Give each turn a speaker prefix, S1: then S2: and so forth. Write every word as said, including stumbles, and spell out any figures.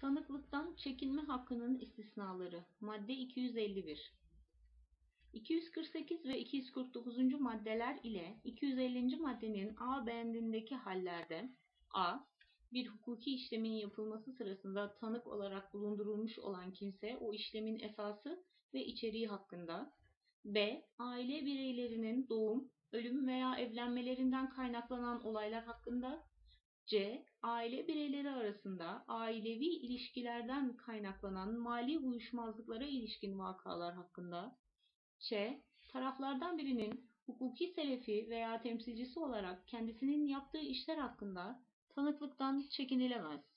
S1: Tanıklıktan çekinme hakkının istisnaları. Madde iki yüz elli bir. iki yüz kırk sekiz ve iki yüz kırk dokuzuncu maddeler ile iki yüz ellinci maddenin A bendindeki hallerde a. Bir hukuki işlemin yapılması sırasında tanık olarak bulundurulmuş olan kimse o işlemin esası ve içeriği hakkında. B. Aile bireylerinin doğum, ölüm veya evlenmelerinden kaynaklanan olaylar hakkında. C. Aile bireyleri arasında ailevi ilişkilerden kaynaklanan mali uyuşmazlıklara ilişkin vakalar hakkında. Ç. Taraflardan birinin hukuki selefi veya temsilcisi olarak kendisinin yaptığı işler hakkında tanıklıktan çekinilemez.